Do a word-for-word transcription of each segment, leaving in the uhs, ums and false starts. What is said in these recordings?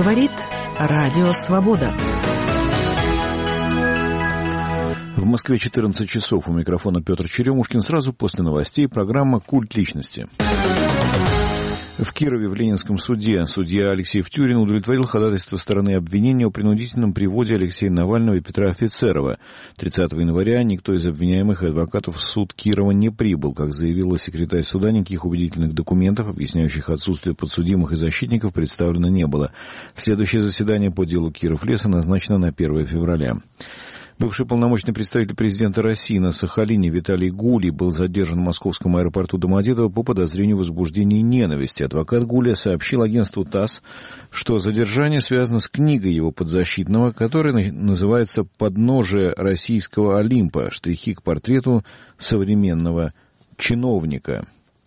Говорит Радио Свобода. В Москве четырнадцать часов. У микрофона Петр Черемушкин. Сразу после новостей программа «Культ личности». В Кирове в Ленинском суде судья Алексей Втюрин удовлетворил ходатайство стороны обвинения о принудительном приводе Алексея Навального и Петра Офицерова. тридцатого января никто из обвиняемых и адвокатов в суд Кирова не прибыл. Как заявила секретарь суда, никаких убедительных документов, объясняющих отсутствие подсудимых и защитников, представлено не было. Следующее заседание по делу Киров-Леса назначено на первое февраля. Бывший полномочный представитель президента России на Сахалине Виталий Гулий был задержан в московском аэропорту Домодедово по подозрению в возбуждении ненависти. Адвокат Гулия сообщил агентству ТАСС, что задержание связано с книгой его подзащитного, которая называется «Подножие российского Олимпа. Штрихи к портрету современного чиновника».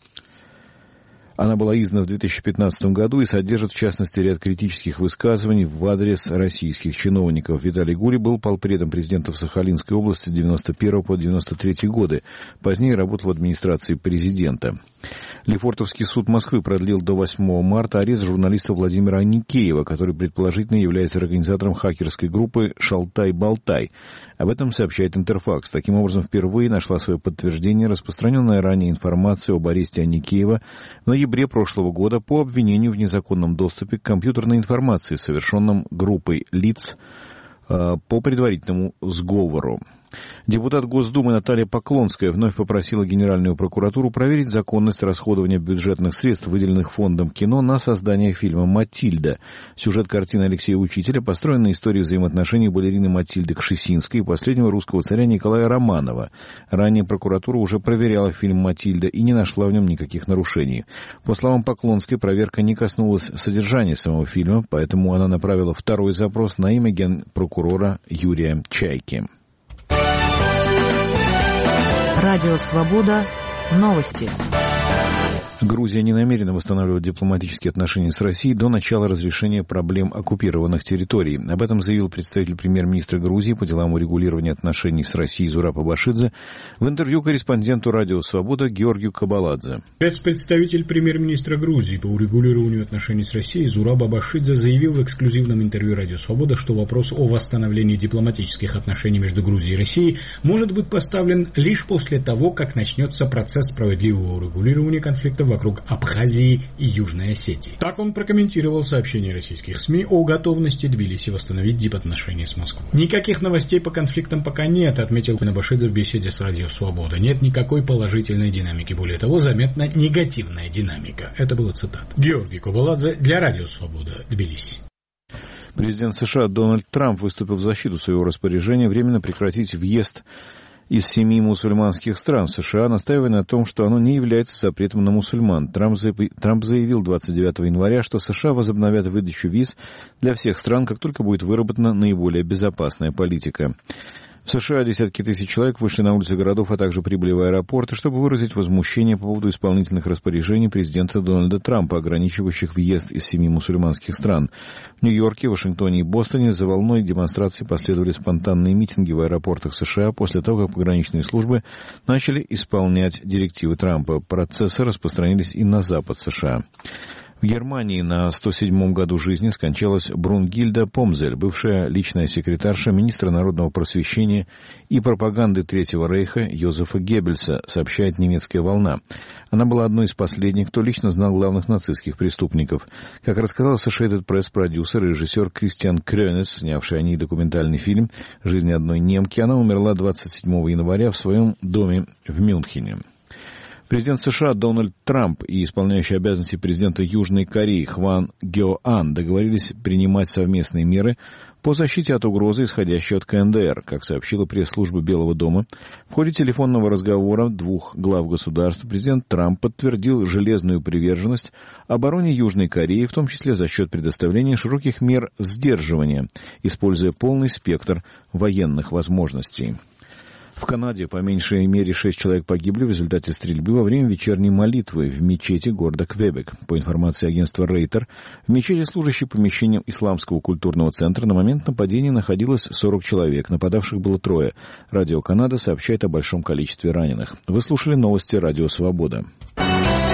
Она была издана в две тысячи пятнадцатом году и содержит, в частности, ряд критических высказываний в адрес российских чиновников. Виталий Гулий был полпредом президента в Сахалинской области с девяносто первого по девяносто третий годы. Позднее работал в администрации президента. Лефортовский суд Москвы продлил до восьмого марта арест журналиста Владимира Аникеева, который предположительно является организатором хакерской группы «Шалтай-Болтай». Об этом сообщает Интерфакс. Таким образом, впервые нашла свое подтверждение распространенная ранее информация об аресте Аникеева в ноябре прошлого года по обвинению в незаконном доступе к компьютерной информации, совершенном группой лиц э, по предварительному сговору. Депутат Госдумы Наталья Поклонская вновь попросила Генеральную прокуратуру проверить законность расходования бюджетных средств, выделенных фондом кино, на создание фильма «Матильда». Сюжет картины Алексея Учителя построен на истории взаимоотношений балерины Матильды Кшесинской и последнего русского царя Николая Романова. Ранее прокуратура уже проверяла фильм «Матильда» и не нашла в нем никаких нарушений. По словам Поклонской, проверка не коснулась содержания самого фильма, поэтому она направила второй запрос на имя генпрокурора Юрия Чайки. Радио Свобода. Новости. Грузия не намерена восстанавливать дипломатические отношения с Россией до начала разрешения проблем оккупированных территорий. Об этом заявил представитель премьер-министра Грузии по делам урегулирования отношений с Россией Зураб Абашидзе в интервью корреспонденту «Радио Свобода» Георгию Кабаладзе. Спецпредставитель премьер-министра Грузии по урегулированию отношений с Россией Зураб Абашидзе заявил в эксклюзивном интервью «Радио Свобода», что вопрос о восстановлении дипломатических отношений между Грузией и Россией может быть поставлен лишь после того, как начнется процесс справедливого урегулирования конфликта вокруг Абхазии и Южной Осетии. Так он прокомментировал сообщение российских СМИ о готовности Тбилиси восстановить дипотношения с Москвой. Никаких новостей по конфликтам пока нет, отметил Абашидзе в беседе с Радио Свобода. Нет никакой положительной динамики. Более того, заметна негативная динамика. Это была цитата. Георгий Кабаладзе для Радио Свобода, Тбилиси. Президент США Дональд Трамп выступил в защиту своего распоряжения временно прекратить въезд из семи мусульманских стран в США, настаивая на том, что оно не является запретом на мусульман. Трамп заявил двадцать девятого января, что США возобновят выдачу виз для всех стран, как только будет выработана наиболее безопасная политика. В США десятки тысяч человек вышли на улицы городов, а также прибыли в аэропорты, чтобы выразить возмущение по поводу исполнительных распоряжений президента Дональда Трампа, ограничивающих въезд из семи мусульманских стран. В Нью-Йорке, Вашингтоне и Бостоне за волной демонстраций последовали спонтанные митинги в аэропортах США после того, как пограничные службы начали исполнять директивы Трампа. Процессы распространились и на запад США. В Германии на сто седьмом году жизни скончалась Брунгильда Помзель, бывшая личная секретарша министра народного просвещения и пропаганды Третьего рейха Йозефа Геббельса, сообщает немецкая «Волна». Она была одной из последних, кто лично знал главных нацистских преступников. Как рассказал Associated Press продюсер и режиссер Кристиан Крёнес, снявший о ней документальный фильм «Жизнь одной немки», она умерла двадцать седьмого января в своем доме в Мюнхене. Президент США Дональд Трамп и исполняющий обязанности президента Южной Кореи Хван Гёан договорились принимать совместные меры по защите от угрозы, исходящей от КНДР, как сообщила пресс-служба Белого дома. В ходе телефонного разговора двух глав государств президент Трамп подтвердил железную приверженность обороне Южной Кореи, в том числе за счет предоставления широких мер сдерживания, используя полный спектр военных возможностей. В Канаде по меньшей мере шесть человек погибли в результате стрельбы во время вечерней молитвы в мечети города Квебек. По информации агентства Рейтер, в мечети, служащей помещением Исламского культурного центра, на момент нападения находилось сорок человек. Нападавших было трое. Радио Канада сообщает о большом количестве раненых. Вы слушали новости Радио Свобода.